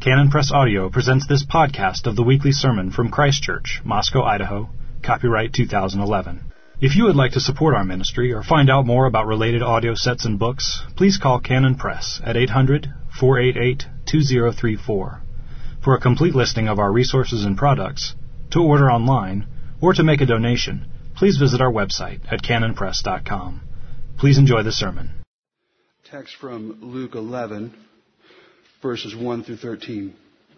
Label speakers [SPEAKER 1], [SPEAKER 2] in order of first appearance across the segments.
[SPEAKER 1] Canon Press Audio presents this podcast of the weekly sermon from Christ Church, Moscow, Idaho, copyright 2011. If you would like to support our ministry or find out more about related audio sets and books, please call Canon Press at 800-488-2034. For a complete listing of our resources and products, to order online, or to make a donation, please visit our website at canonpress.com. Please enjoy the sermon.
[SPEAKER 2] Text from Luke 11, verses 1 through 13.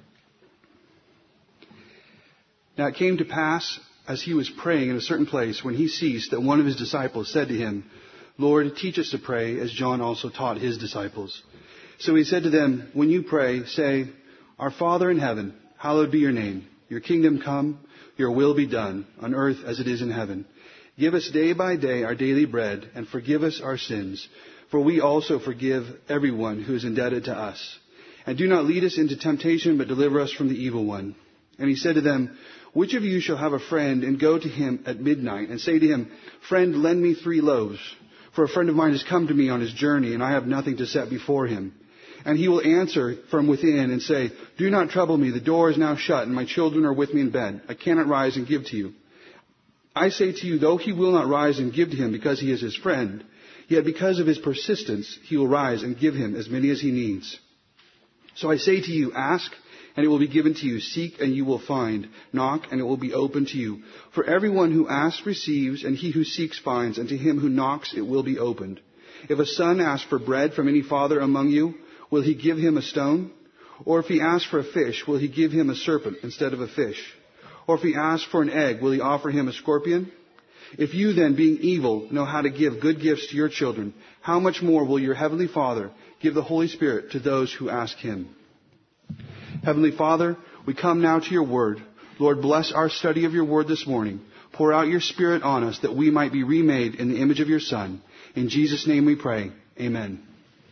[SPEAKER 2] Now it came to pass, as he was praying in a certain place, when he ceased, that one of his disciples said to him, Lord, teach us to pray, as John also taught his disciples. So he said to them, when you pray, say, Our Father in heaven, hallowed be your name. Your kingdom come, your will be done, on earth as it is in heaven. Give us day by day our daily bread, and forgive us our sins, for we also forgive everyone who is indebted to us. And do not lead us into temptation, but deliver us from the evil one. And he said to them, Which of you shall have a friend and go to him at midnight and say to him, Friend, lend me 3 loaves, for a friend of mine has come to me on his journey, and I have nothing to set before him. And he will answer from within and say, Do not trouble me, the door is now shut, and my children are with me in bed. I cannot rise and give to you. I say to you, though he will not rise and give to him because he is his friend, yet because of his persistence he will rise and give him as many as he needs. So I say to you, ask, and it will be given to you. Seek, and you will find. Knock, and it will be opened to you. For everyone who asks receives, and he who seeks finds, and to him who knocks it will be opened. If a son asks for bread from any father among you, will he give him a stone? Or if he asks for a fish, will he give him a serpent instead of a fish? Or if he asks for an egg, will he offer him a scorpion? If you then, being evil, know how to give good gifts to your children, how much more will your heavenly Father give the Holy Spirit to those who ask him? Heavenly Father, we come now to your word. Lord, bless our study of your word this morning. Pour out your Spirit on us that we might be remade in the image of your Son. In Jesus' name we pray. Amen.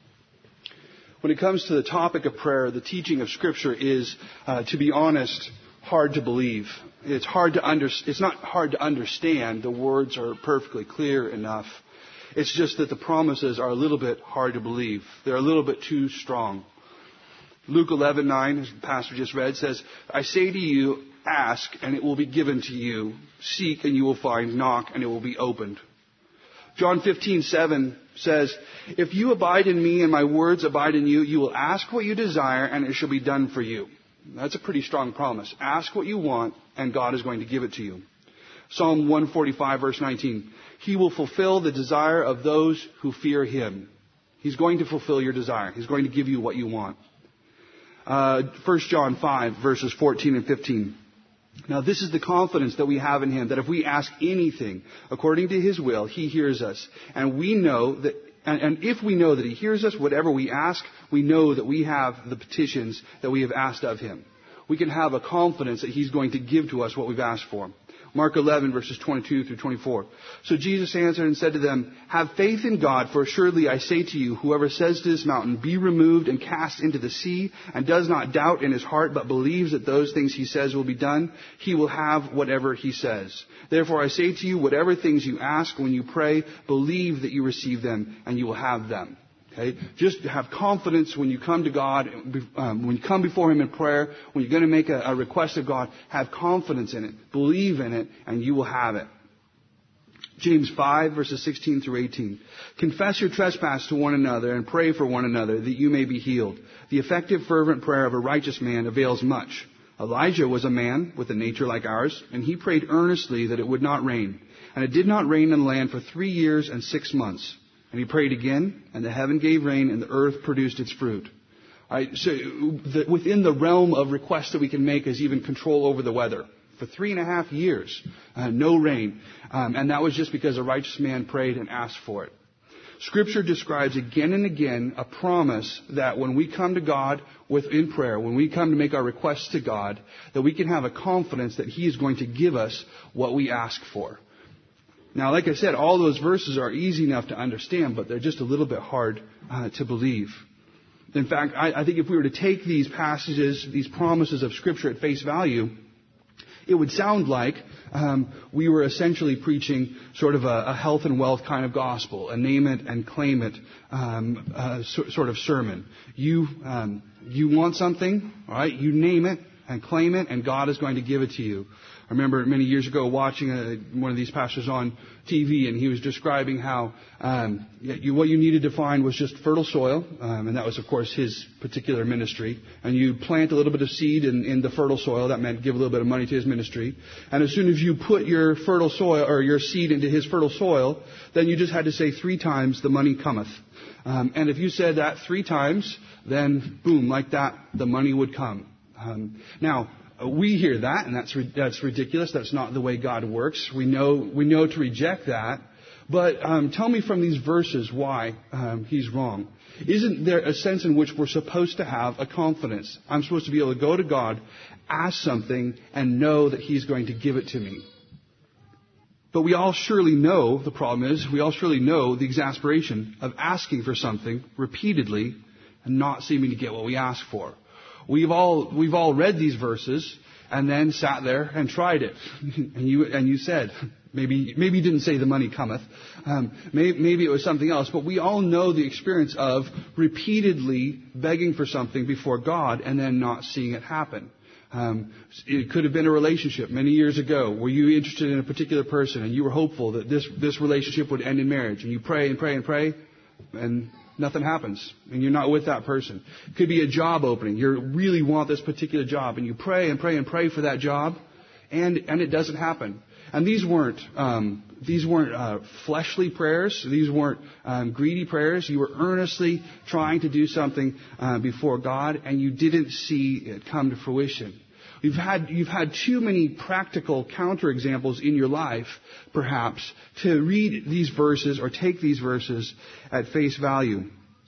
[SPEAKER 2] When it comes to the topic of prayer, the teaching of Scripture is, to be honest, hard to believe. It's not hard to understand. The words are perfectly clear enough. It's just that the promises are a little bit hard to believe. They're a little bit too strong. Luke 11:9, as the pastor just read, says, I say to you, ask, and it will be given to you. Seek, and you will find. Knock, and it will be opened. John 15:7 says, If you abide in me and my words abide in you, you will ask what you desire, and it shall be done for you. That's a pretty strong promise. Ask what you want, and God is going to give it to you. Psalm 145, verse 19. He will fulfill the desire of those who fear him. He's going to fulfill your desire. He's going to give you what you want. 1 John 5, verses 14 and 15. Now this is the confidence that we have in him, that if we ask anything according to his will, he hears us. And we know that, and if we know that he hears us, whatever we ask, we know that we have the petitions that we have asked of him. We can have a confidence that he's going to give to us what we've asked for. Mark 11, verses 22 through 24. So Jesus answered and said to them, Have faith in God, for assuredly I say to you, whoever says to this mountain, Be removed and cast into the sea, and does not doubt in his heart, but believes that those things he says will be done, he will have whatever he says. Therefore I say to you, whatever things you ask when you pray, believe that you receive them, and you will have them. Okay? Just have confidence when you come to God, when you come before him in prayer, when you're going to make a request of God, have confidence in it, believe in it, and you will have it. James 5, verses 16 through 18. Confess your trespass to one another and pray for one another that you may be healed. The effective, fervent prayer of a righteous man avails much. Elijah was a man with a nature like ours, and he prayed earnestly that it would not rain. And it did not rain in the land for 3 years and 6 months. And he prayed again, and the heaven gave rain, and the earth produced its fruit. So within the realm of requests that we can make is even control over the weather. For 3.5 years, no rain. And that was just because a righteous man prayed and asked for it. Scripture describes again and again a promise that when we come to God in prayer, when we come to make our requests to God, that we can have a confidence that he is going to give us what we ask for. Now, like I said, all those verses are easy enough to understand, but they're just a little bit hard to believe. In fact, I think if we were to take these passages, these promises of Scripture at face value, it would sound like we were essentially preaching sort of a health and wealth kind of gospel, a name it and claim it sort of sermon. You want something, all right? You name it and claim it, and God is going to give it to you. I remember many years ago watching one of these pastors on TV, and he was describing how what you needed to find was just fertile soil, and that was, of course, his particular ministry. And you plant a little bit of seed in the fertile soil. That meant give a little bit of money to his ministry. And as soon as you put your fertile soil or your seed into his fertile soil, then you just had to say 3 times, "The money cometh." And if you said that 3 times, then boom, like that, the money would come. Now, we hear that, and that's ridiculous. That's not the way God works. We know to reject that. But tell me from these verses why he's wrong. Isn't there a sense in which we're supposed to have a confidence? I'm supposed to be able to go to God, ask something, and know that he's going to give it to me. But we all surely know, the problem is, we all surely know the exasperation of asking for something repeatedly and not seeming to get what we ask for. We've all read these verses and then sat there and tried it. And you said, maybe you didn't say the money cometh. Maybe it was something else. But we all know the experience of repeatedly begging for something before God and then not seeing it happen. It could have been a relationship many years ago. Were you interested in a particular person and you were hopeful that this relationship would end in marriage? And you pray and pray and pray, and nothing happens, and you're not with that person. It could be a job opening. You really want this particular job, and you pray and pray and pray for that job, and it doesn't happen. And these weren't fleshly prayers. These weren't greedy prayers. You were earnestly trying to do something before God, and you didn't see it come to fruition. You've had too many practical counterexamples in your life, perhaps, to read these verses or take these verses at face value.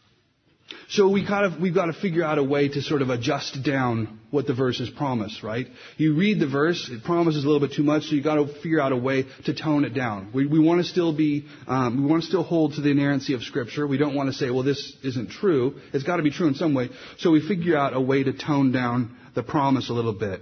[SPEAKER 2] So we've got to figure out a way to sort of adjust down what the verses promise, right? You read the verse, it promises a little bit too much, so you've got to figure out a way to tone it down. We want to still hold to the inerrancy of Scripture. We don't want to say, well, this isn't true. It's got to be true in some way. So we figure out a way to tone down the promise a little bit.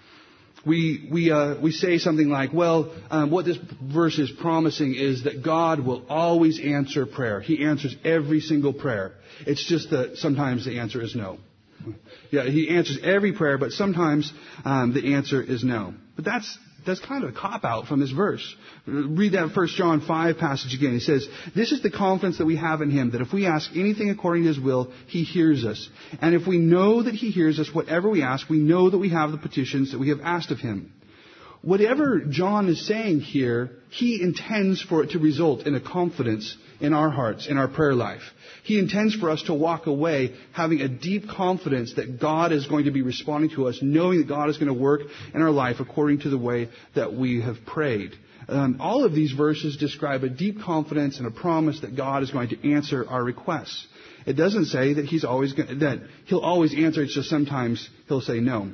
[SPEAKER 2] We say something like, well, what this verse is promising is that God will always answer prayer. He answers every single prayer. It's just that sometimes the answer is no. Yeah, he answers every prayer, but sometimes the answer is no. But that's kind of a cop-out from this verse. Read that 1 John 5 passage again. It says, "This is the confidence that we have in him, that if we ask anything according to his will, he hears us. And if we know that he hears us, whatever we ask, we know that we have the petitions that we have asked of him." Whatever John is saying here, he intends for it to result in a confidence in our hearts, in our prayer life. He intends for us to walk away having a deep confidence that God is going to be responding to us, knowing that God is going to work in our life according to the way that we have prayed. All of these verses describe a deep confidence and a promise that God is going to answer our requests. It doesn't say that that he'll always answer, it's just sometimes he'll say no.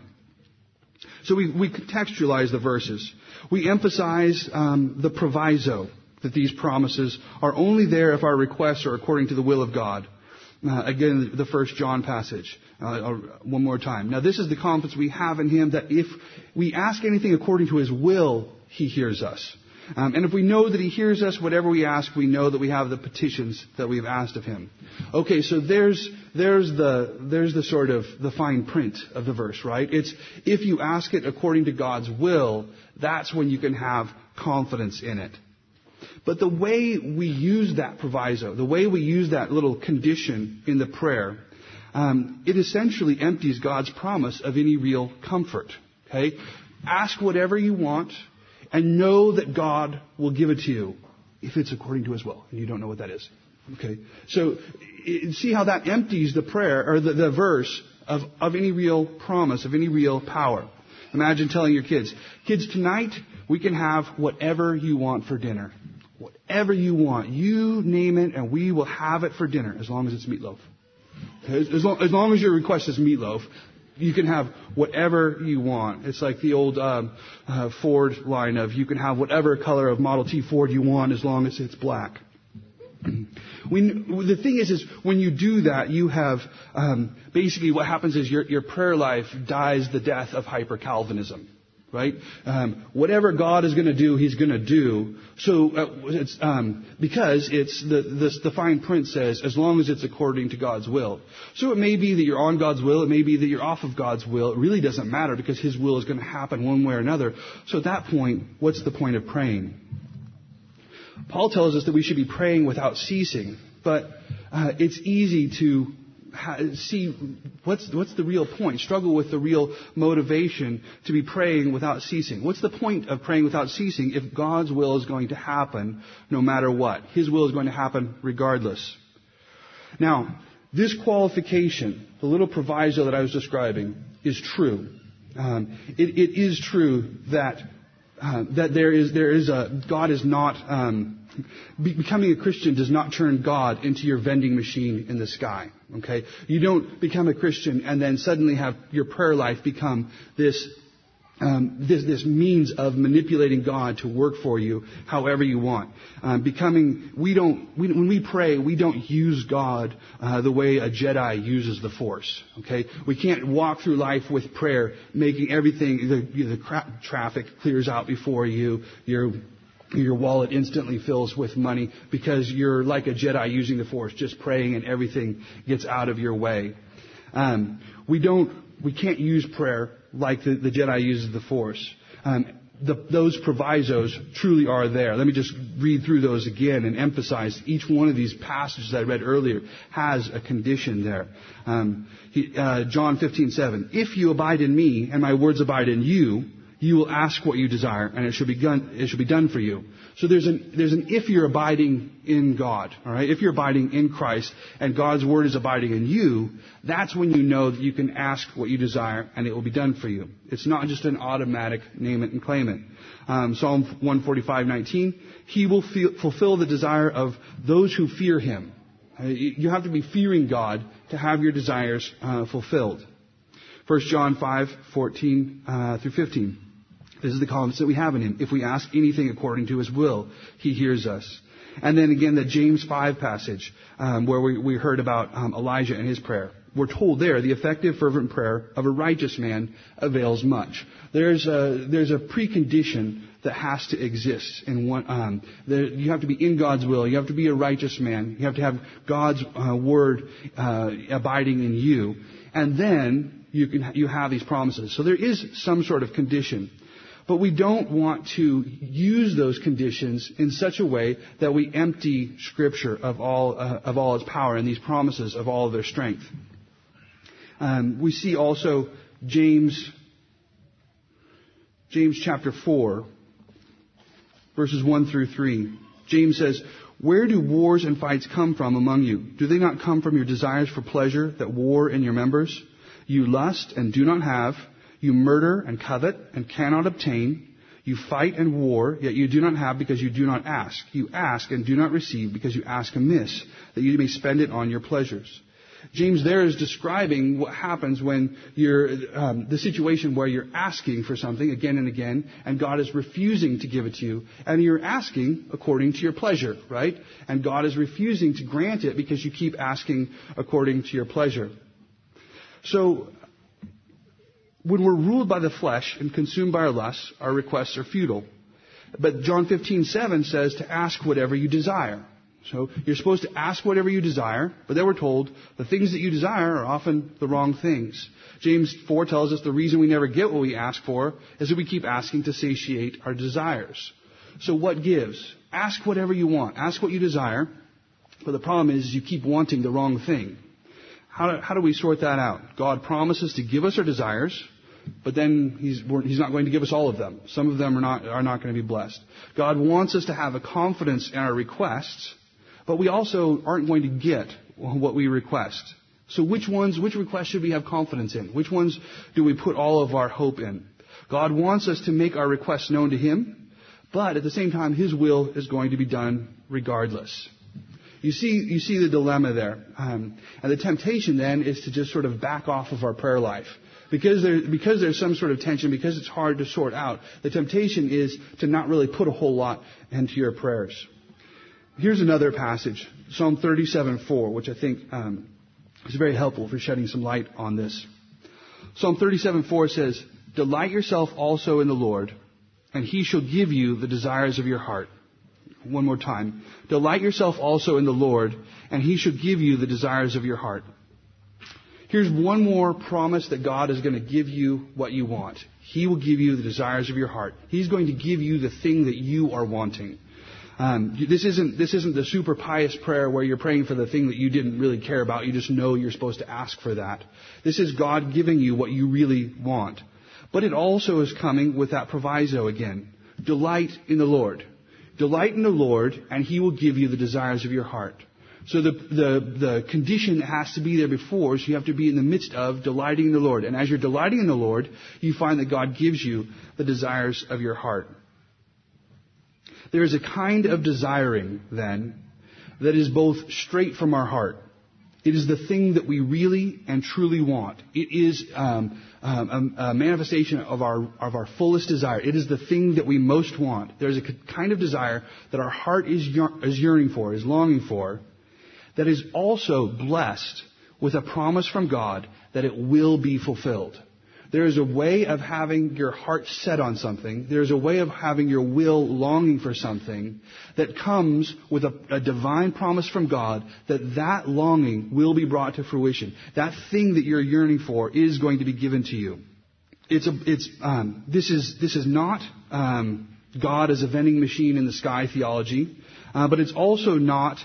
[SPEAKER 2] So we contextualize the verses. We emphasize the proviso, that these promises are only there if our requests are according to the will of God. Again, the 1 John passage, one more time. Now, this is the confidence we have in him, that if we ask anything according to his will, he hears us. And if we know that he hears us, whatever we ask, we know that we have the petitions that we have asked of him. Okay, so there's the sort of the fine print of the verse, right? It's if you ask it according to God's will, that's when you can have confidence in it. But the way we use that proviso, the way we use that little condition in the prayer, it essentially empties God's promise of any real comfort. Okay? Ask whatever you want and know that God will give it to you if it's according to his will. And you don't know what that is. Okay? So see how that empties the prayer or the verse of any real promise, of any real power. Imagine telling your kids, tonight we can have whatever you want for dinner. Whatever you want. You name it and we will have it for dinner as long as it's meatloaf. Okay? As long as your request is meatloaf, you can have whatever you want. It's like the old Ford line of you can have whatever color of Model T Ford you want as long as it's black. The thing is when you do that, you have basically what happens is your prayer life dies the death of hyper-Calvinism. right? Whatever God is going to do, He's going to do. So it's because it's the fine print says, as long as it's according to God's will. So it may be that you're on God's will. It may be that you're off of God's will. It really doesn't matter because His will is going to happen one way or another. So at that point, what's the point of praying? Paul tells us that we should be praying without ceasing, but it's easy to see what's the real point, struggle with the real motivation to be praying without ceasing. What's the point of praying without ceasing if God's will is going to happen no matter what? His will is going to happen regardless. Now, this qualification, the little proviso that I was describing, is true. It is true that God is not, becoming a Christian does not turn God into your vending machine in the sky. Okay? You don't become a Christian and then suddenly have your prayer life become this means of manipulating God to work for you however you want. When we pray, we don't use God the way a Jedi uses the Force. Okay? We can't walk through life with prayer, making everything, the traffic clears out before you, your wallet instantly fills with money because you're like a Jedi using the Force, just praying and everything gets out of your way. We can't use prayer like the Jedi uses the Force. Those provisos truly are there. Let me just read through those again and emphasize each one of these passages I read earlier has a condition there. John 15:7. If you abide in me and my words abide in you, you will ask what you desire, and it shall be done for you. So there's an if you're abiding in God, all right? If you're abiding in Christ and God's word is abiding in you, that's when you know that you can ask what you desire and it will be done for you. It's not just an automatic name it and claim it. Psalm 145:19, He will fulfill the desire of those who fear Him. You have to be fearing God to have your desires fulfilled. 1 John 5:14 through 15. This is the confidence that we have in Him. If we ask anything according to His will, He hears us. And then again, the James 5 passage, where we heard about Elijah and his prayer. We're told there, the effective fervent prayer of a righteous man avails much. There's a precondition that has to exist in one. You have to be in God's will. You have to be a righteous man. You have to have God's word abiding in you, and then you have these promises. So there is some sort of condition. But we don't want to use those conditions in such a way that we empty Scripture of all its power and these promises of all of their strength. We see also James chapter 4, verses 1 through 3. James says, "Where do wars and fights come from among you? Do they not come from your desires for pleasure that war in your members? You lust and do not have. You murder and covet and cannot obtain. You fight and war, yet you do not have because you do not ask. You ask and do not receive because you ask amiss, that you may spend it on your pleasures." James there is describing what happens when you're, the situation where you're asking for something again and again, and God is refusing to give it to you. And you're asking according to your pleasure, right? And God is refusing to grant it because you keep asking according to your pleasure. So, when we're ruled by the flesh and consumed by our lusts, our requests are futile. But John 15:7 says to ask whatever you desire. So you're supposed to ask whatever you desire, but then we're told the things that you desire are often the wrong things. James 4 tells us the reason we never get what we ask for is that we keep asking to satiate our desires. So what gives? Ask whatever you want. Ask what you desire, but the problem is you keep wanting the wrong thing. How do we sort that out? God promises to give us our desires, but then He's not going to give us all of them. Some of them are not going to be blessed. God wants us to have a confidence in our requests, but we also aren't going to get what we request. So which requests should we have confidence in? Which ones do we put all of our hope in? God wants us to make our requests known to Him, but at the same time, His will is going to be done regardless. You see the dilemma there. And the temptation then is to just sort of back off of our prayer life. Because there's some sort of tension, because it's hard to sort out, the temptation is to not really put a whole lot into your prayers. Here's another passage, Psalm 37:4, which I think is very helpful for shedding some light on this. Psalm 37:4 says, Delight yourself also in the Lord, and He shall give you the desires of your heart. One more time. Delight yourself also in the Lord, and He shall give you the desires of your heart. Here's one more promise that God is going to give you what you want. He will give you the desires of your heart. He's going to give you the thing that you are wanting. This isn't the super pious prayer where you're praying for the thing that you didn't really care about. You just know you're supposed to ask for that. This is God giving you what you really want. But it also is coming with that proviso again. Delight in the Lord. Delight in the Lord, and He will give you the desires of your heart. So the condition that has to be there before is you have to be in the midst of delighting in the Lord. And as you're delighting in the Lord, you find that God gives you the desires of your heart. There is a kind of desiring, then, that is both straight from our heart. It is the thing that we really and truly want. It is a manifestation of our fullest desire. It is the thing that we most want. There's a kind of desire that our heart is yearning for, is longing for, that is also blessed with a promise from God that it will be fulfilled. There is a way of having your heart set on something. There's a way of having your will longing for something that comes with a divine promise from God that longing will be brought to fruition. That thing that you're yearning for is going to be given to you. This is not God as a vending machine in the sky theology, but it's also not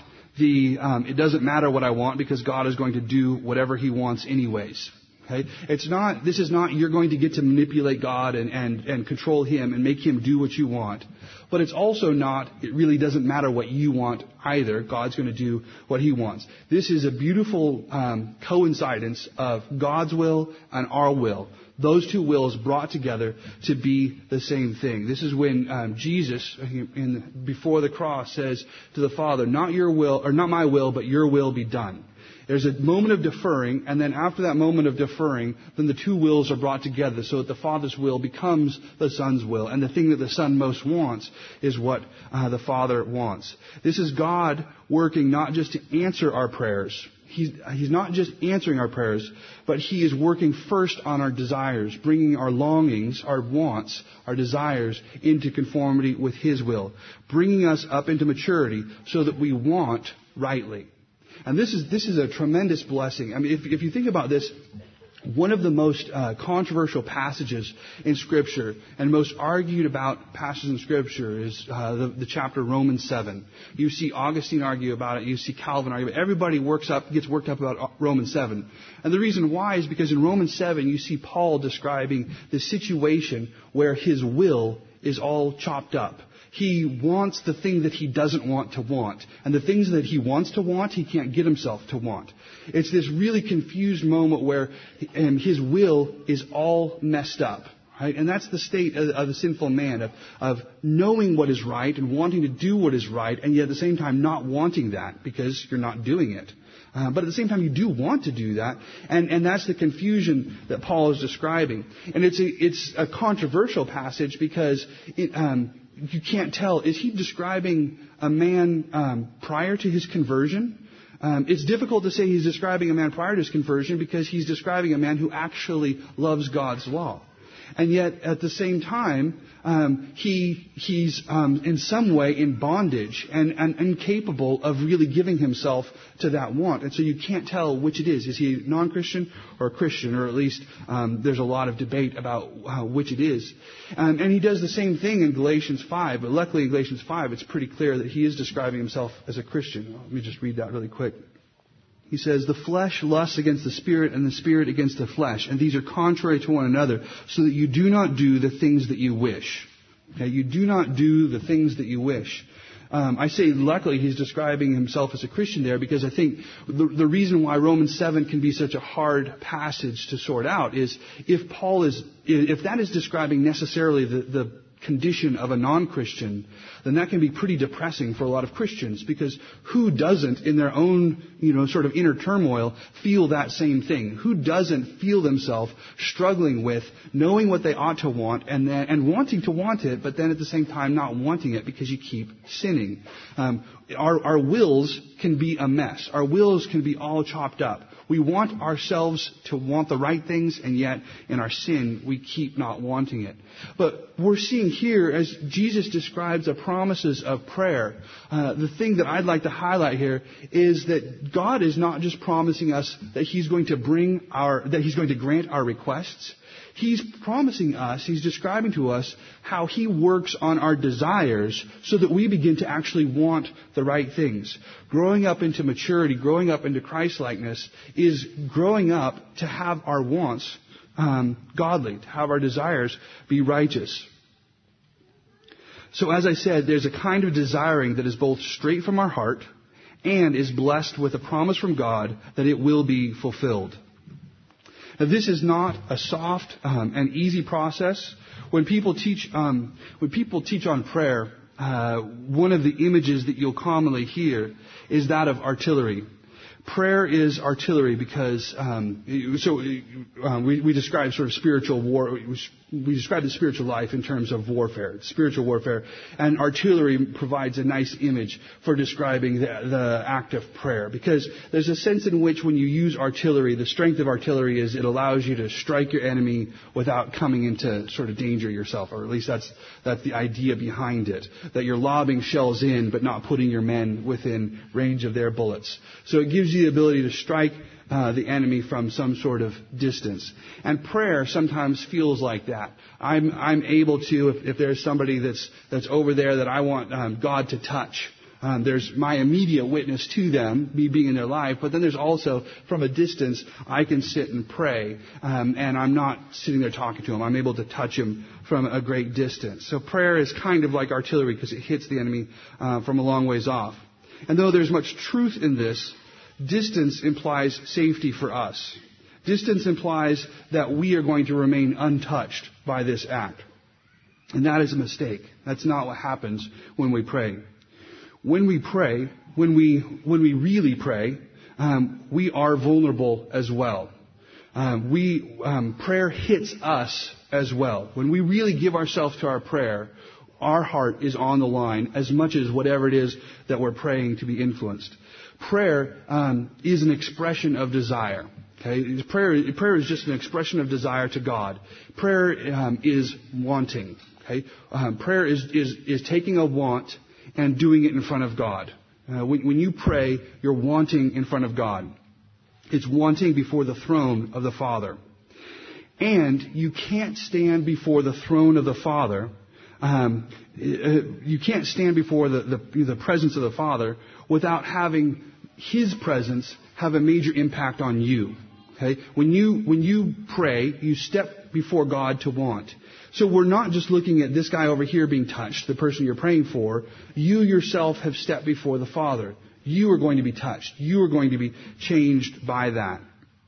[SPEAKER 2] it doesn't matter what I want because God is going to do whatever He wants anyways. Okay? This is not you're going to get to manipulate God and control Him and make Him do what you want. But it's also not, it really doesn't matter what you want either. God's going to do what He wants. This is a beautiful coincidence of God's will and our will. Those two wills brought together to be the same thing. This is when Jesus, before the cross, says to the Father, not your will, or not my will, but your will be done. There's a moment of deferring, and then after that moment of deferring, then the two wills are brought together so that the Father's will becomes the Son's will. And the thing that the Son most wants is what the Father wants. This is God working not just to answer our prayers. He's not just answering our prayers, but He is working first on our desires, bringing our longings, our wants, our desires into conformity with His will, bringing us up into maturity so that we want rightly. And this is a tremendous blessing. I mean, if you think about this, one of the most controversial passages in Scripture and most argued about passages in Scripture is the chapter Romans 7. You see Augustine argue about it. You see Calvin argue about it. Everybody gets worked up about Romans 7. And the reason why is because in Romans 7 you see Paul describing the situation where his will is all chopped up. He wants the thing that he doesn't want to want. And the things that he wants to want, he can't get himself to want. It's this really confused moment where his will is all messed up. Right? And that's the state of the sinful man, of knowing what is right and wanting to do what is right, and yet at the same time not wanting that because you're not doing it. But at the same time, you do want to do that, and that's the confusion that Paul is describing. And it's a controversial passage because you can't tell. Is he describing a man prior to his conversion? It's difficult to say he's describing a man prior to his conversion because he's describing a man who actually loves God's law. And yet, at the same time, he's in some way in bondage and incapable of really giving himself to that want. And so you can't tell which it is. Is he a non-Christian or a Christian? Or at least there's a lot of debate about which it is. And he does the same thing in Galatians 5. But luckily in Galatians 5, it's pretty clear that he is describing himself as a Christian. Let me just read that really quick. He says, the flesh lusts against the Spirit and the Spirit against the flesh. And these are contrary to one another, so that you do not do the things that you wish. Okay, you do not do the things that you wish. I say luckily he's describing himself as a Christian there because I think the reason why Romans 7 can be such a hard passage to sort out is if that is describing necessarily the condition of a non-Christian, then that can be pretty depressing for a lot of Christians because who doesn't in their own, sort of inner turmoil feel that same thing? Who doesn't feel themselves struggling with knowing what they ought to want and wanting to want it, but then at the same time not wanting it because you keep sinning? Our wills can be a mess. Our wills can be all chopped up. We want ourselves to want the right things, and yet in our sin, we keep not wanting it. But we're seeing here, as Jesus describes the promises of prayer, the thing that I'd like to highlight here is that God is not just promising us that He's going to grant our requests. He's promising us, He's describing to us how He works on our desires so that we begin to actually want the right things. Growing up into maturity, growing up into Christ-likeness is growing up to have our wants godly, to have our desires be righteous. So as I said, there's a kind of desiring that is both straight from our heart and is blessed with a promise from God that it will be fulfilled. Now, this is not a soft and easy process. When people teach on prayer, one of the images that you'll commonly hear is that of artillery. Prayer is artillery because we describe sort of spiritual war. We describe the spiritual life in terms of warfare, spiritual warfare, and artillery provides a nice image for describing the act of prayer, because there's a sense in which when you use artillery, the strength of artillery is it allows you to strike your enemy without coming into sort of danger yourself, or at least that's the idea behind it, that you're lobbing shells in but not putting your men within range of their bullets. So it gives you the ability to strike the enemy from some sort of distance. And prayer sometimes feels like that. I'm able to, if there's somebody that's over there that I want God to touch, there's my immediate witness to them, me being in their life, but then there's also, from a distance, I can sit and pray, and I'm not sitting there talking to him. I'm able to touch him from a great distance. So prayer is kind of like artillery because it hits the enemy from a long ways off. And though there's much truth in this, distance implies safety for us. Distance implies that we are going to remain untouched by this act. And that is a mistake. That's not what happens when we pray. When we pray, when we really pray, we are vulnerable as well. Prayer hits us as well. When we really give ourselves to our prayer, our heart is on the line as much as whatever it is that we're praying to be influenced. Prayer is an expression of desire. Okay, prayer is just an expression of desire to God. Prayer is wanting. Okay, prayer is taking a want and doing it in front of God. When you pray, you're wanting in front of God. It's wanting before the throne of the Father. And you can't stand before the throne of the Father. You can't stand before the presence of the Father without having His presence have a major impact on you. Okay? When you pray, you step before God to want. So we're not just looking at this guy over here being touched, the person you're praying for. You yourself have stepped before the Father. You are going to be touched. You are going to be changed by that.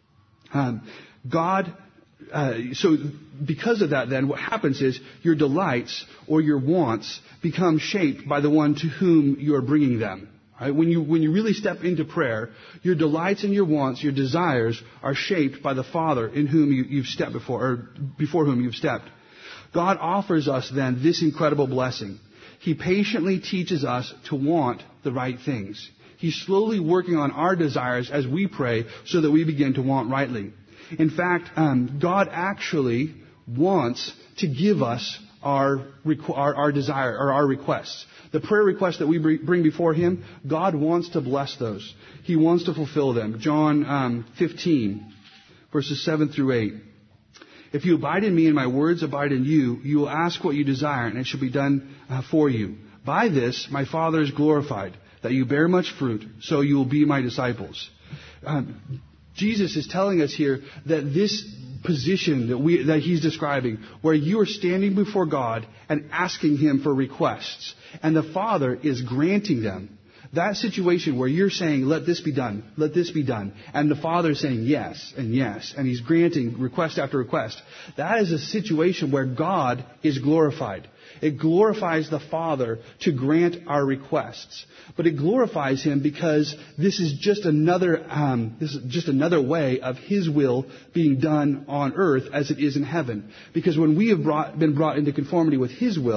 [SPEAKER 2] So because of that, then, what happens is your delights or your wants become shaped by the one to whom you are bringing them. Right? When you really step into prayer, your delights and your wants, your desires, are shaped by the Father in whom you've stepped before, or before whom you've stepped. God offers us then this incredible blessing. He patiently teaches us to want the right things. He's slowly working on our desires as we pray so that we begin to want rightly. In fact, God actually wants to give us our desire or our requests. The prayer requests that we bring before Him, God wants to bless those. He wants to fulfill them. John 15, verses 7 through 8. If you abide in me and my words abide in you, you will ask what you desire, and it shall be done for you. By this my Father is glorified, that you bear much fruit, so you will be my disciples. Jesus is telling us here that this position that He's describing, where you are standing before God and asking Him for requests, and the Father is granting them. That situation where you're saying, let this be done, and the Father is saying yes, and He's granting request after request, that is a situation where God is glorified. It glorifies the Father to grant our requests. But it glorifies Him because this is just another way of His will being done on earth as it is in heaven. Because when we have been brought into conformity with His will,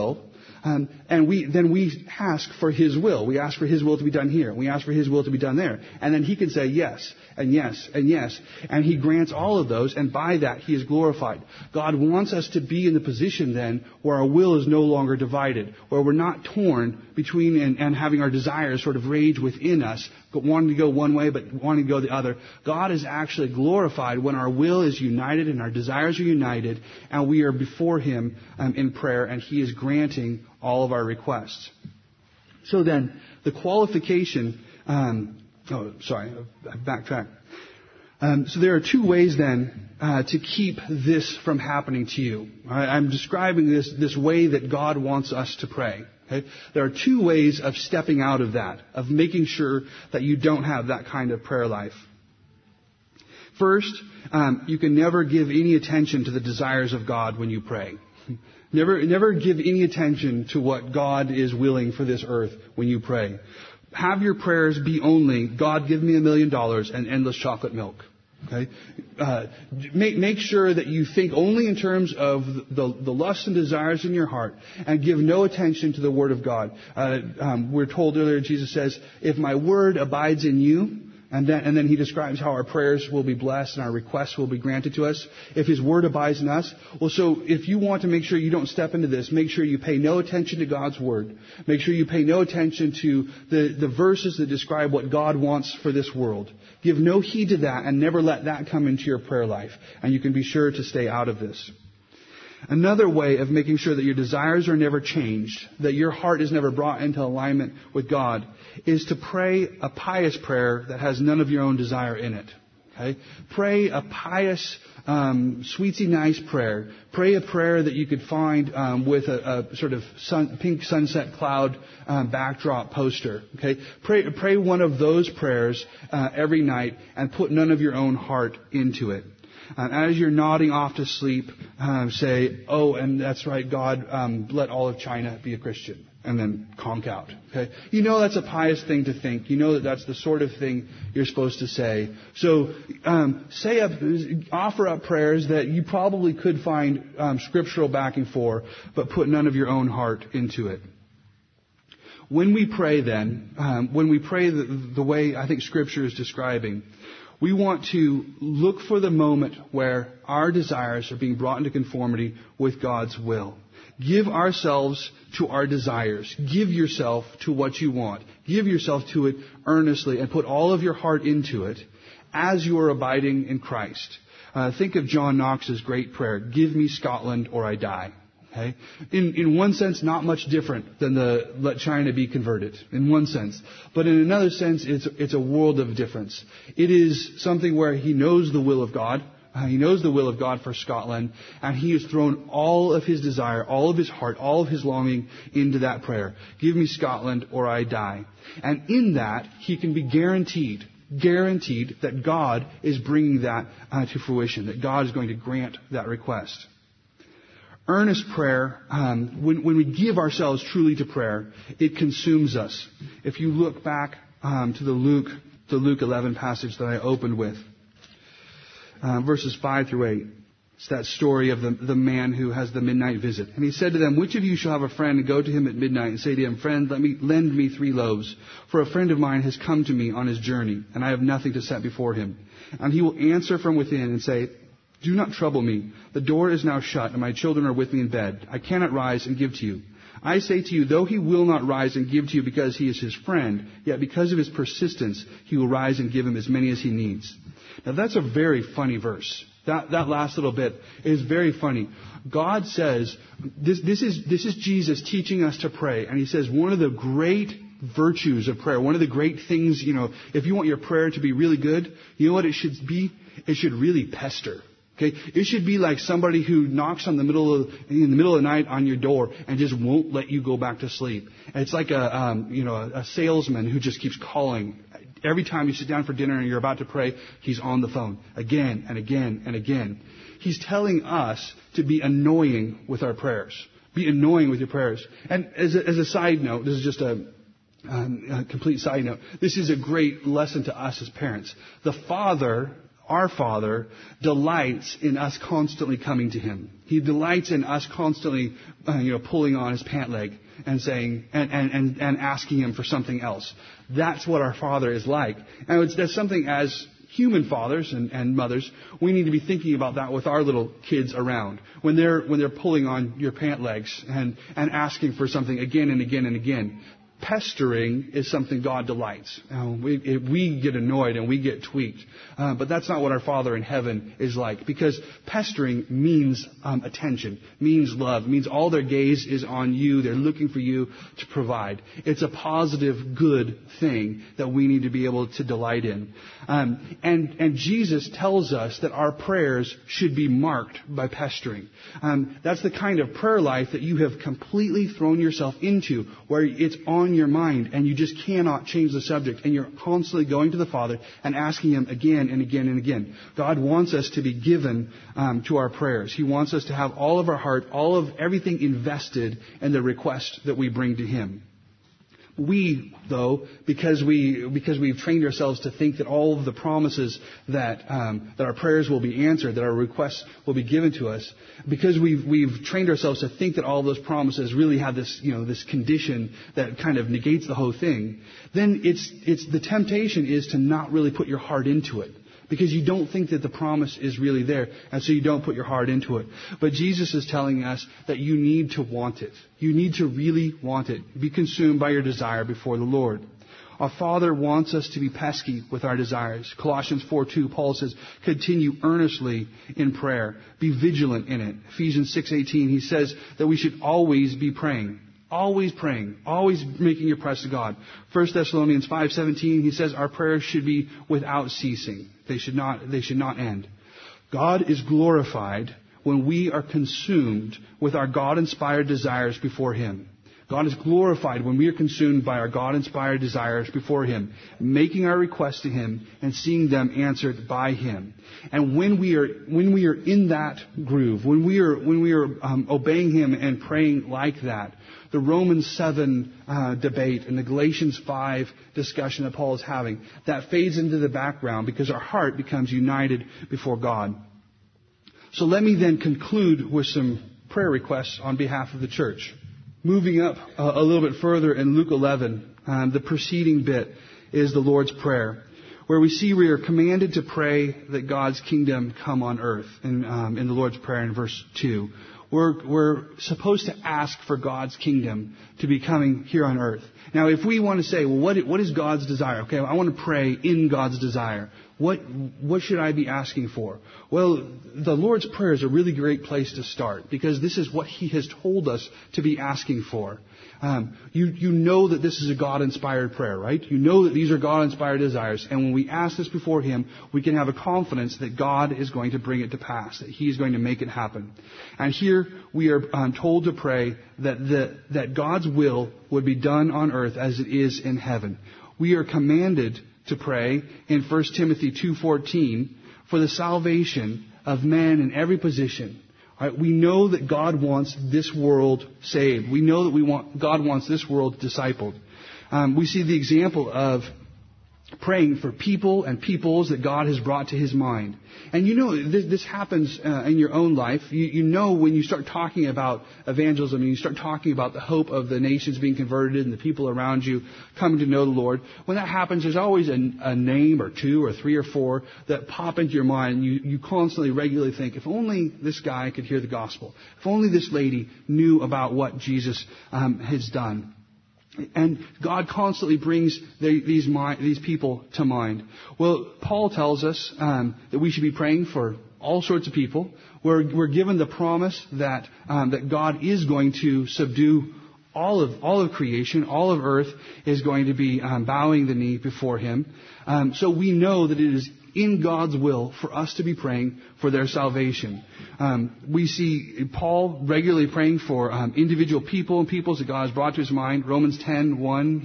[SPEAKER 2] And we ask for His will. We ask for His will to be done here. We ask for His will to be done there. And then He can say yes, and yes, and yes. And He grants all of those, and by that He is glorified. God wants us to be in the position then where our will is no longer divided, where we're not torn between and having our desires sort of rage within us, wanting to go one way but wanting to go the other. God is actually glorified when our will is united and our desires are united, and we are before Him in prayer, and He is granting all of our requests. So then, the qualification... backtrack. So there are two ways then to keep this from happening to you. I'm describing this way that God wants us to pray. Okay? There are two ways of stepping out of that, of making sure that you don't have that kind of prayer life. First, you can never give any attention to the desires of God when you pray. Never give any attention to what God is willing for this earth when you pray. Have your prayers be only, God, give me $1 million and endless chocolate milk. Okay? Make sure that you think only in terms of the lusts and desires in your heart, and give no attention to the Word of God. We're told earlier, Jesus says, if my Word abides in you, and then He describes how our prayers will be blessed and our requests will be granted to us if His Word abides in us. Well, so if you want to make sure you don't step into this, make sure you pay no attention to God's Word. Make sure you pay no attention to the verses that describe what God wants for this world. Give no heed to that, and never let that come into your prayer life. And you can be sure to stay out of this. Another way of making sure that your desires are never changed, that your heart is never brought into alignment with God, is to pray a pious prayer that has none of your own desire in it. Okay? Pray a pious, sweetsy nice prayer. Pray a prayer that you could find with a sort of pink sunset cloud backdrop poster. Okay? Pray one of those prayers every night, and put none of your own heart into it. As you're nodding off to sleep, say, oh, and that's right, God, let all of China be a Christian. And then conk out. Okay? You know that's a pious thing to think. You know that that's the sort of thing you're supposed to say. So offer up prayers that you probably could find scriptural backing for, but put none of your own heart into it. When we pray then, the way I think Scripture is describing, we want to look for the moment where our desires are being brought into conformity with God's will. Give ourselves to our desires. Give yourself to what you want. Give yourself to it earnestly, and put all of your heart into it as you are abiding in Christ. Think of John Knox's great prayer, give me Scotland or I die. Okay? In one sense, not much different than the let China be converted, in one sense. But in another sense, it's a world of difference. It is something where he knows the will of God. He knows the will of God for Scotland, and he has thrown all of his desire, all of his heart, all of his longing into that prayer. Give me Scotland or I die. And in that, he can be guaranteed that God is bringing that to fruition, that God is going to grant that request. Earnest prayer, when we give ourselves truly to prayer, it consumes us. If you look back to the Luke 11 passage that I opened with, verses 5 through 8, it's that story of the man who has the midnight visit. And he said to them, which of you shall have a friend and go to him at midnight and say to him, friend, lend me 3 loaves, for a friend of mine has come to me on his journey, and I have nothing to set before him. And he will answer from within and say, do not trouble me. The door is now shut, and my children are with me in bed. I cannot rise and give to you. I say to you, though he will not rise and give to you because he is his friend, yet because of his persistence, he will rise and give him as many as he needs. Now that's a very funny verse. That last little bit is very funny. God says, this is Jesus teaching us to pray, and he says one of the great virtues of prayer, one of the great things, if you want your prayer to be really good, you know what it should be? It should really pester. Okay, it should be like somebody who knocks in the middle of the night on your door and just won't let you go back to sleep. And it's like a salesman who just keeps calling. Every time you sit down for dinner and you're about to pray, he's on the phone again and again and again. He's telling us to be annoying with our prayers. Be annoying with your prayers. And as a side note, this is just a complete side note. This is a great lesson to us as parents. The Father our Father delights in us constantly coming to Him. He delights in us constantly, pulling on His pant leg and saying, and asking Him for something else. That's what our Father is like. And that's something as human fathers and mothers, we need to be thinking about that with our little kids around. When they're pulling on your pant legs and asking for something again and again and again. Pestering is something God delights. We get annoyed and we get tweaked. But that's not what our Father in heaven is like. Because pestering means attention, means love, means all their gaze is on you. They're looking for you to provide. It's a positive, good thing that we need to be able to delight in. And Jesus tells us that our prayers should be marked by pestering. That's the kind of prayer life that you have completely thrown yourself into, where it's on your mind and you just cannot change the subject, and you're constantly going to the Father and asking Him again and again and again. God wants us to be given to our prayers. He wants us to have all of our heart, everything invested in the request that we bring to Him. We, though, because we've trained ourselves to think that all of the promises that our prayers will be answered, that our requests will be given to us, because we've trained ourselves to think that all of those promises really have this condition that kind of negates the whole thing, then it's the temptation is to not really put your heart into it. Because you don't think that the promise is really there, and so you don't put your heart into it. But Jesus is telling us that you need to want it. You need to really want it. Be consumed by your desire before the Lord. Our Father wants us to be pesky with our desires. Colossians 4:2, Paul says, continue earnestly in prayer. Be vigilant in it. Ephesians 6:18, he says that we should always be praying. Always praying, always making your press to God. 1 Thessalonians 5:17, he says our prayers should be without ceasing. They should not end. God is glorified when we are consumed with our God-inspired desires before Him. God is glorified when we are consumed by our God-inspired desires before Him, making our requests to Him and seeing them answered by Him. And when we are in that groove, when we are obeying Him and praying like that, the Romans 7 debate and the Galatians 5 discussion that Paul is having, that fades into the background because our heart becomes united before God. So let me then conclude with some prayer requests on behalf of the church. Moving up a little bit further in Luke 11, the preceding bit is the Lord's Prayer, where we are commanded to pray that God's kingdom come on earth in the Lord's Prayer in verse 2. We're supposed to ask for God's kingdom to be coming here on earth. Now, if we want to say, well, what is God's desire? Okay, I want to pray in God's desire. What should I be asking for? Well, the Lord's Prayer is a really great place to start, because this is what He has told us to be asking for. You know that this is a God-inspired prayer, right? You know that these are God-inspired desires. And when we ask this before Him, we can have a confidence that God is going to bring it to pass, that He is going to make it happen. And here we are told to pray that God's will would be done on earth as it is in heaven. We are commanded to pray in 1 Timothy 2:14 for the salvation of men in every position. Right? We know that God wants this world saved. We know that God wants this world discipled. We see the example of praying for people and peoples that God has brought to His mind. And you know, this happens in your own life. You know when you start talking about evangelism and you start talking about the hope of the nations being converted and the people around you coming to know the Lord, when that happens, there's always a name or two or three or four that pop into your mind. You constantly, regularly think, if only this guy could hear the gospel. If only this lady knew about what Jesus has done. And God constantly brings these people to mind. Well, Paul tells us that we should be praying for all sorts of people. We're given the promise that God is going to subdue all of creation. All of earth is going to be bowing the knee before Him. So we know that it is in God's will for us to be praying for their salvation. We see Paul regularly praying for individual people and peoples that God has brought to his mind. Romans 10:1,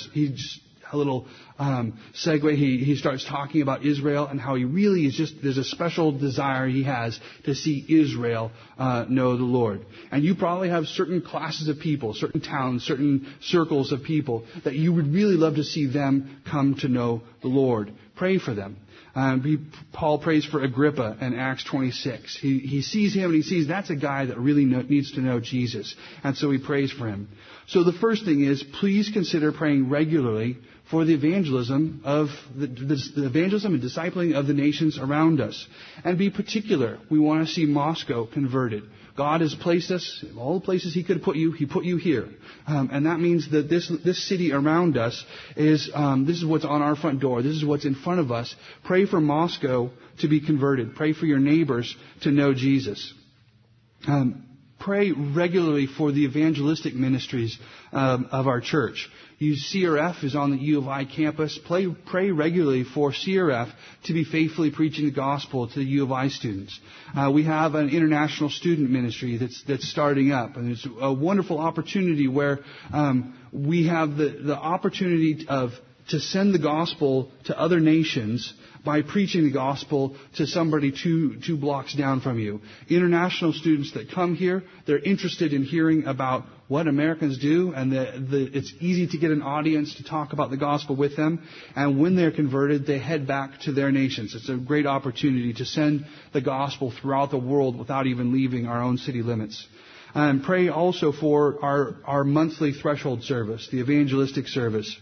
[SPEAKER 2] a little segue. He starts talking about Israel and how he really is there's a special desire he has to see Israel know the Lord. And you probably have certain classes of people, certain towns, certain circles of people that you would really love to see them come to know the Lord. pray for them. Paul prays for Agrippa in Acts 26. He sees him and he sees that's a guy that really needs to know Jesus. And so he prays for him. So the first thing is, please consider praying regularly for the evangelism the evangelism and discipling of the nations around us. And be particular, we want to see Moscow converted. God has placed us, all the places He could put you, He put you here. And that means that this city around us is, this is what's on our front door. This is what's in front of us. Pray for Moscow to be converted. Pray for your neighbors to know Jesus. Pray regularly for the evangelistic ministries of our church. CRF is on the U of I campus. Pray regularly for CRF to be faithfully preaching the gospel to the U of I students. We have an international student ministry that's starting up, and it's a wonderful opportunity where we have the opportunity to send the gospel to other nations by preaching the gospel to somebody two blocks down from you. International students that come here, they're interested in hearing about what Americans do, and it's easy to get an audience to talk about the gospel with them. And when they're converted, they head back to their nations. It's a great opportunity to send the gospel throughout the world without even leaving our own city limits. And pray also for our monthly threshold service, the evangelistic service.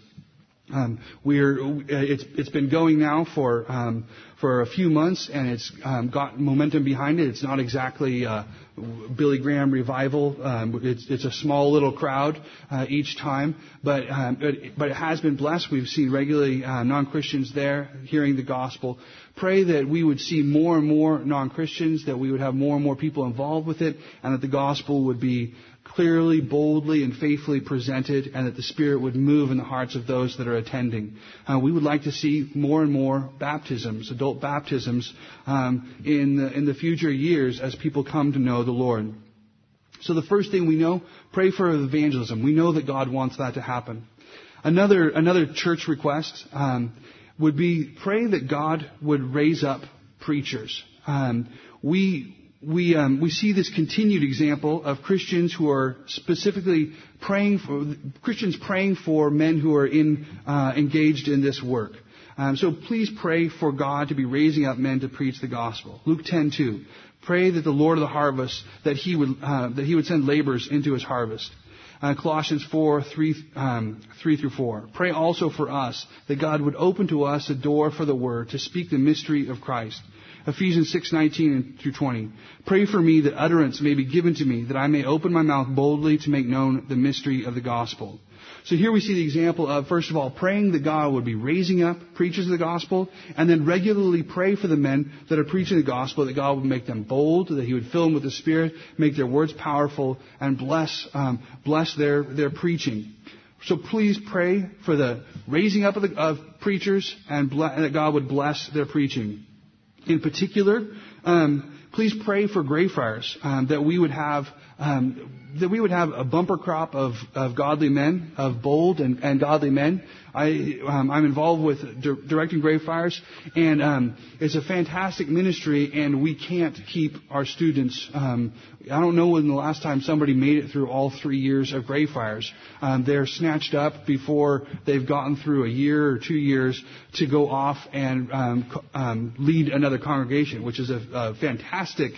[SPEAKER 2] It's been going now for a few months, and it's got momentum behind it. It's not exactly Billy Graham revival. It's a small little crowd each time, but it has been blessed. We've seen regularly non-Christians there hearing the gospel. Pray that we would see more and more non-Christians, that we would have more and more people involved with it, and that the gospel would be clearly, boldly, and faithfully presented, and that the Spirit would move in the hearts of those that are attending. We would like to see more and more baptisms, adult baptisms, in the future years as people come to know the Lord. So the first thing we know, pray for evangelism. We know that God wants that to happen. Another church request would be pray that God would raise up preachers. We see this continued example of Christians who are specifically praying for men who are engaged in this work. So please pray for God to be raising up men to preach the gospel. Luke 10:2. Pray that the Lord of the harvest, that He would send laborers into His harvest. Colossians 4:3-4. Pray also for us that God would open to us a door for the word to speak the mystery of Christ. Ephesians 6:19-20. Pray for me that utterance may be given to me, that I may open my mouth boldly to make known the mystery of the gospel. So here we see the example of, first of all, praying that God would be raising up preachers of the gospel, and then regularly pray for the men that are preaching the gospel, that God would make them bold, that He would fill them with the Spirit, make their words powerful, and bless their preaching. So please pray for the raising up of preachers, and that God would bless their preaching. In particular, please pray for Greyfriars, that we would have a bumper crop of godly men, of bold and godly men. I'm involved with directing Greyfriars, and it's a fantastic ministry, and we can't keep our students. I don't know when the last time somebody made it through all 3 years of Greyfriars. They're snatched up before they've gotten through a year or 2 years to go off and lead another congregation, which is a fantastic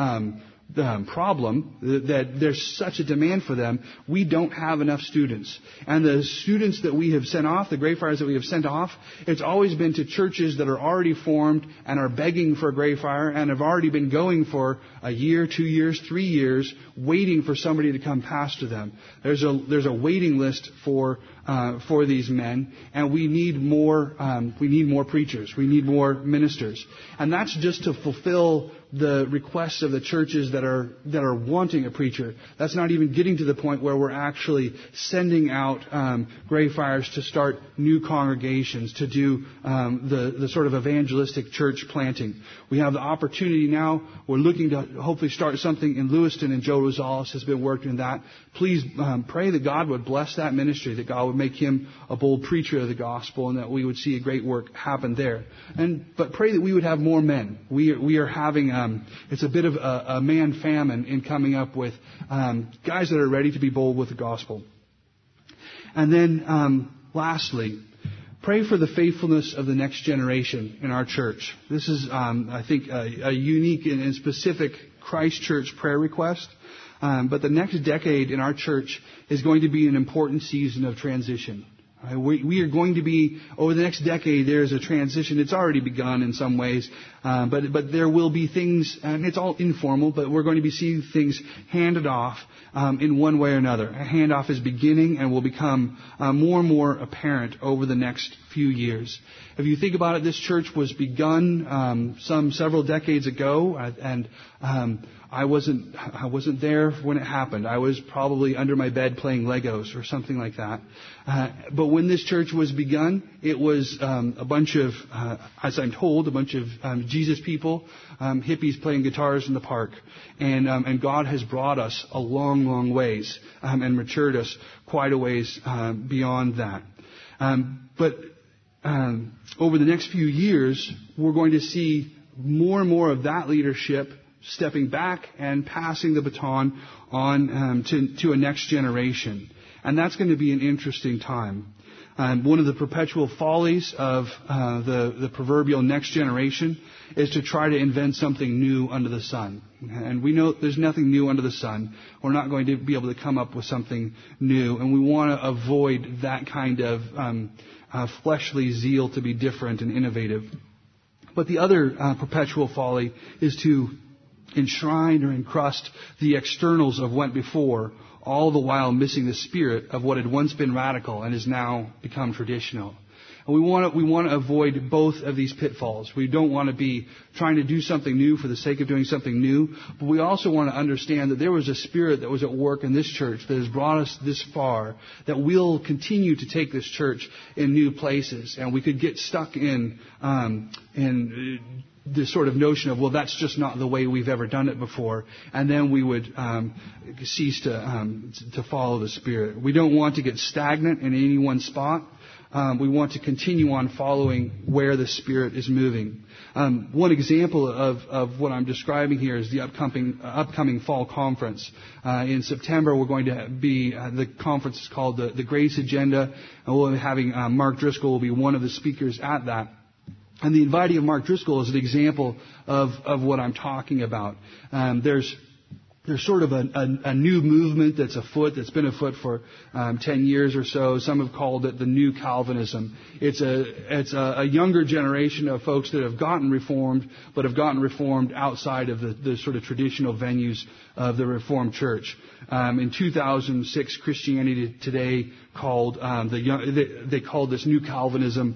[SPEAKER 2] problem, that there's such a demand for them. We don't have enough students. And the students that we have sent off, the Greyfriars that we have sent off, it's always been to churches that are already formed and are begging for a Greyfriar and have already been going for a year, 2 years, 3 years, waiting for somebody to come pastor them. There's a waiting list for these men, and we need more preachers. We need more ministers. And that's just to fulfill the requests of the churches that are wanting a preacher. That's not even getting to the point where we're actually sending out Greyfriars to start new congregations, to do the sort of evangelistic church planting. We have the opportunity now. We're looking to hopefully start something in Lewiston, and Joe Rosales has been working on that. Please pray that God would bless that ministry, that God would make him a bold preacher of the gospel, and that we would see a great work happen there. But pray that we would have more men. We are having it's a bit of a man famine in coming up with guys that are ready to be bold with the gospel. And then lastly, Pray for the faithfulness of the next generation in our church. This is, I think, a unique and specific Christ Church prayer request. But the next decade in our church is going to be an important season of transition. We are going to be, over the next decade, there's a transition. It's already begun in some ways, but there will be things, and it's all informal, but we're going to be seeing things handed off in one way or another. A handoff is beginning and will become more and more apparent over the next few years. If you think about it, this church was begun several decades ago, and I wasn't there when it happened. I was probably under my bed playing Legos or something like that. But when this church was begun, it was a bunch of, as I'm told, a bunch of Jesus people, hippies playing guitars in the park. And God has brought us a long, long ways and matured us quite a ways beyond that. But over the next few years, we're going to see more and more of that leadership stepping back and passing the baton on to a next generation. And that's going to be an interesting time. One of the perpetual follies of the proverbial next generation is to try to invent something new under the sun. And we know there's nothing new under the sun. We're not going to be able to come up with something new. And we want to avoid that kind of fleshly zeal to be different and innovative. But the other perpetual folly is to enshrine or encrust the externals of what went before, all the while missing the spirit of what had once been radical and has now become traditional. And we want to avoid both of these pitfalls. We don't want to be trying to do something new for the sake of doing something new, but we also want to understand that there was a spirit that was at work in this church that has brought us this far, that will continue to take this church in new places. And we could get stuck in this sort of notion of, well, that's just not the way we've ever done it before, and then we would cease to follow the Spirit. We don't want to get stagnant in any one spot. We want to continue on following where the Spirit is moving. One example of what I'm describing here is the upcoming fall conference. In September, we're going to be, the conference is called the Grace Agenda, and we'll be having Mark Driscoll will be one of the speakers at that. And the inviting of Mark Driscoll is an example of what I'm talking about. There's sort of a new movement that's afoot, that's been afoot for 10 years or so. Some have called it the New Calvinism. It's a younger generation of folks that have gotten Reformed, but have gotten Reformed outside of the sort of traditional venues of the Reformed Church. In 2006, Christianity Today called they called this New Calvinism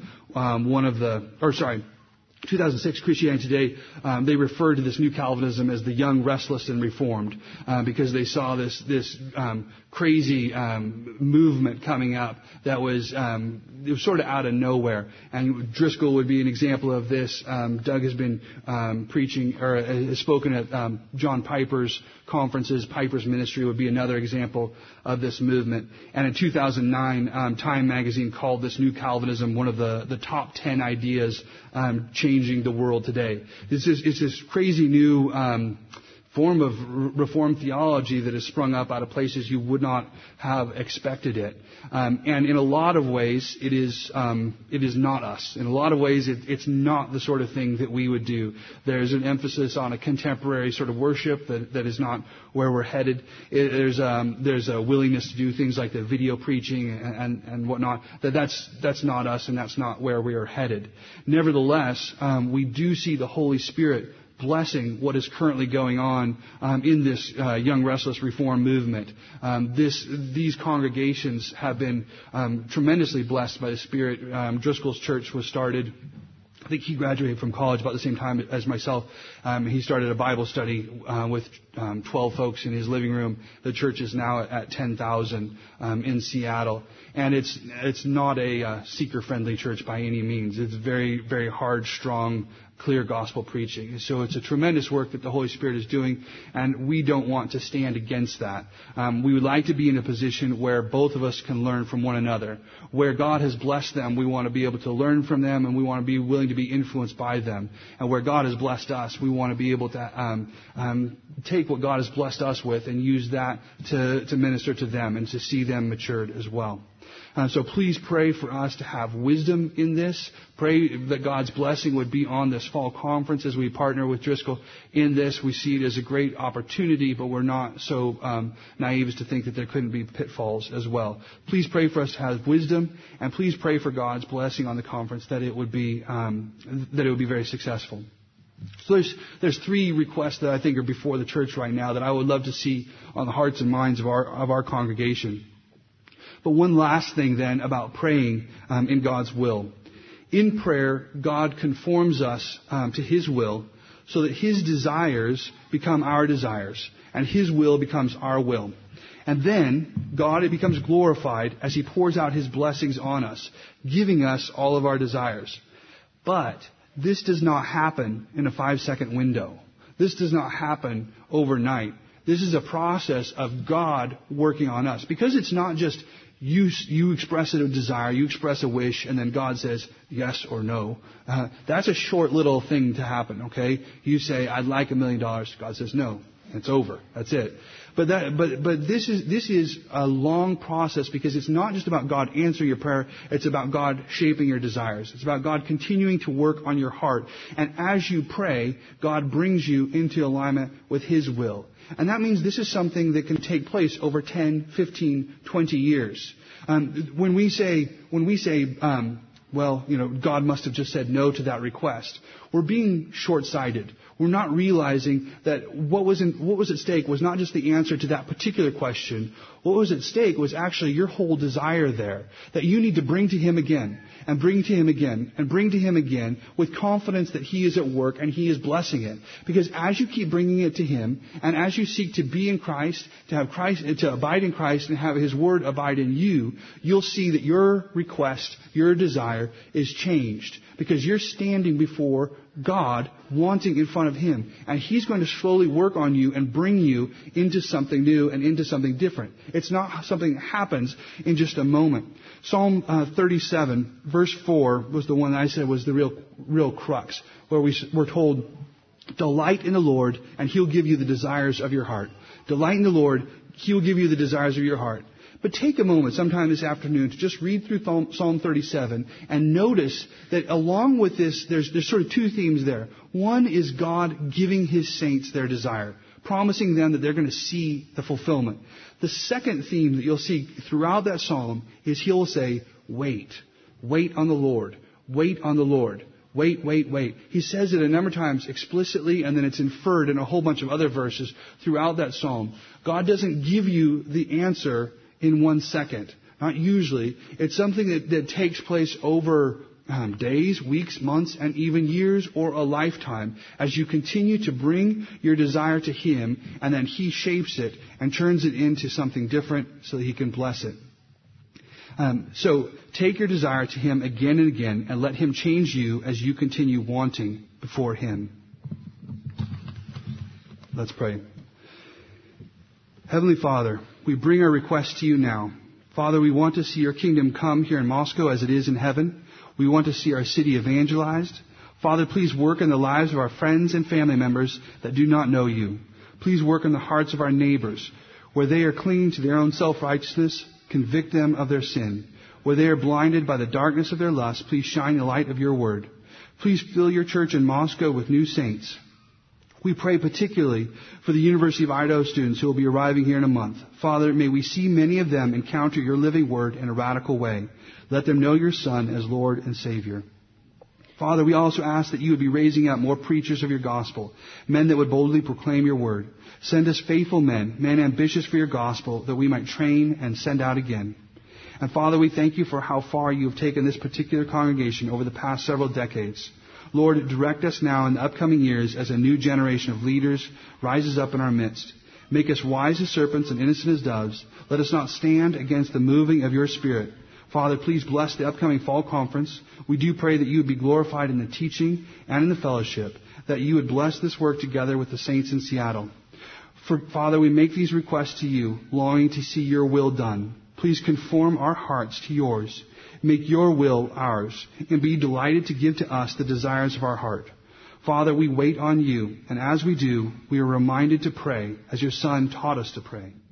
[SPEAKER 2] 2006 Christianity Today, they referred to this New Calvinism as the young, restless, and reformed, because they saw this crazy movement coming up that was it was sort of out of nowhere. And Driscoll would be an example of this. Doug has been preaching or has spoken at John Piper's conferences. Piper's ministry would be another example of this movement. And in 2009, Time magazine called this New Calvinism one of the top 10 ideas changing the world today. It's this crazy new form of Reformed theology that has sprung up out of places you would not have expected it. And in a lot of ways, it is not us. In a lot of ways, it's not the sort of thing that we would do. There's an emphasis on a contemporary sort of worship that is not where we're headed. There's a willingness to do things like the video preaching and whatnot. That's not us, and that's not where we are headed. Nevertheless, we do see the Holy Spirit blessing what is currently going on in this young, restless reform movement. These congregations have been tremendously blessed by the Spirit. Driscoll's church was started, I think he graduated from college about the same time as myself. He started a Bible study with 12 folks in his living room. The church is now at 10,000 in Seattle. And it's not a seeker-friendly church by any means. It's very, very hard, strong, clear gospel preaching. So it's a tremendous work that the Holy Spirit is doing, and we don't want to stand against that. We would like to be in a position where both of us can learn from one another. Where God has blessed them, we want to be able to learn from them, and we want to be willing to be influenced by them. And where God has blessed us, we want to be able to take what God has blessed us with and use that to minister to them and to see them matured as well. So please pray for us to have wisdom in this. Pray that God's blessing would be on this fall conference as we partner with Driscoll in this. We see it as a great opportunity, but we're not so naive as to think that there couldn't be pitfalls as well. Please pray for us to have wisdom, and please pray for God's blessing on the conference, that it would be very successful. So there's three requests that I think are before the church right now that I would love to see on the hearts and minds of our congregation. But one last thing then about praying in God's will. In prayer, God conforms us to His will so that His desires become our desires and His will becomes our will. And then God becomes glorified as He pours out His blessings on us, giving us all of our desires. But this does not happen in a 5-second window. This does not happen overnight. This is a process of God working on us. Because it's not just you express a desire, you express a wish, and then God says yes or no. That's a short little thing to happen, okay? You say, I'd like $1 million. God says no. It's over. That's it. But this is a long process because it's not just about God answering your prayer. It's about God shaping your desires. It's about God continuing to work on your heart. And as you pray, God brings you into alignment with His will. And that means this is something that can take place over 10, 15, 20 years. When we say, God must have just said no to that request, we're being short-sighted. We're not realizing that what was at stake was not just the answer to that particular question. What was at stake was actually your whole desire there, that you need to bring to Him again, and bring to Him again, and bring to Him again, with confidence that He is at work and He is blessing it. Because as you keep bringing it to Him, and as you seek to be in Christ, to abide in Christ and have His Word abide in you, you'll see that your request, your desire is changed. Because you're standing before God, wanting in front of Him. And He's going to slowly work on you and bring you into something new and into something different. It's not something that happens in just a moment. Psalm 37, verse 4, was the one that I said was the real crux, where we're told, delight in the Lord, and He'll give you the desires of your heart. Delight in the Lord, He'll give you the desires of your heart. But take a moment sometime this afternoon to just read through Psalm 37 and notice that along with this, there's sort of two themes there. One is God giving His saints their desire, promising them that they're going to see the fulfillment. The second theme that you'll see throughout that psalm is He'll say, wait. Wait on the Lord. Wait on the Lord. Wait, wait, wait. He says it a number of times explicitly, and then it's inferred in a whole bunch of other verses throughout that psalm. God doesn't give you the answer in 1 second. Not usually. It's something that takes place over days, weeks, months, and even years or a lifetime as you continue to bring your desire to Him, and then He shapes it and turns it into something different so that He can bless it. So take your desire to Him again and again and let Him change you as you continue wanting before Him. Let's pray. Heavenly Father, we bring our request to You now. Father, we want to see Your kingdom come here in Moscow as it is in heaven. We want to see our city evangelized. Father, please work in the lives of our friends and family members that do not know You. Please work in the hearts of our neighbors. Where they are clinging to their own self-righteousness, convict them of their sin. Where they are blinded by the darkness of their lust, please shine the light of Your word. Please fill Your church in Moscow with new saints. We pray particularly for the University of Idaho students who will be arriving here in a month. Father, may we see many of them encounter Your living word in a radical way. Let them know Your Son as Lord and Savior. Father, we also ask that You would be raising up more preachers of Your gospel, men that would boldly proclaim Your word. Send us faithful men ambitious for Your gospel, that we might train and send out again. And Father, we thank You for how far You have taken this particular congregation over the past several decades. Lord, direct us now in the upcoming years as a new generation of leaders rises up in our midst. Make us wise as serpents and innocent as doves. Let us not stand against the moving of Your Spirit. Father, please bless the upcoming fall conference. We do pray that You would be glorified in the teaching and in the fellowship, that You would bless this work together with the saints in Seattle. Father, we make these requests to You, longing to see Your will done. Please conform our hearts to Yours. Make Your will ours, and be delighted to give to us the desires of our heart. Father, we wait on You, and as we do, we are reminded to pray as Your Son taught us to pray.